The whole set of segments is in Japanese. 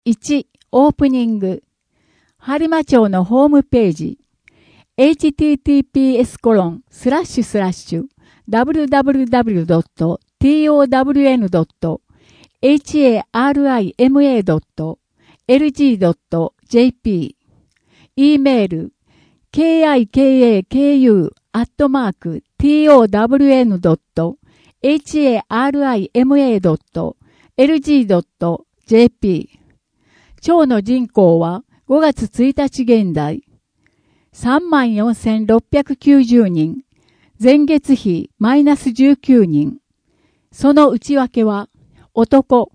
1、オープニング。播磨町のホームページ。https://www.harima.lg.jp e メール kikaku@town.harima.lg.jp 町の人口は5月1日現在 34,690 人。前月比マイナス19人。その内訳は男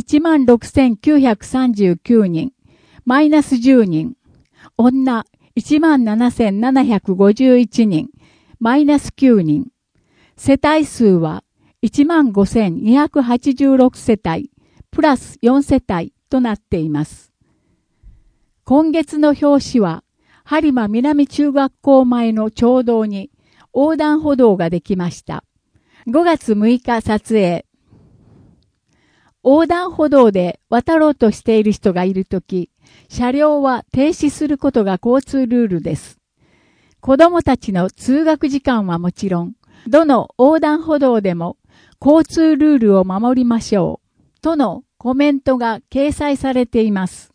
16,939 人。マイナス10人。女 17,751 人。マイナス9人。世帯数は 15,286 世帯。プラス4世帯となっています。今月の表紙は、播磨南中学校前の町道に横断歩道ができました。5月6日撮影。横断歩道で渡ろうとしている人がいるとき、車両は停止することが交通ルールです。子供たちの通学時間はもちろん、どの横断歩道でも交通ルールを守りましょう、とのコメントが掲載されています。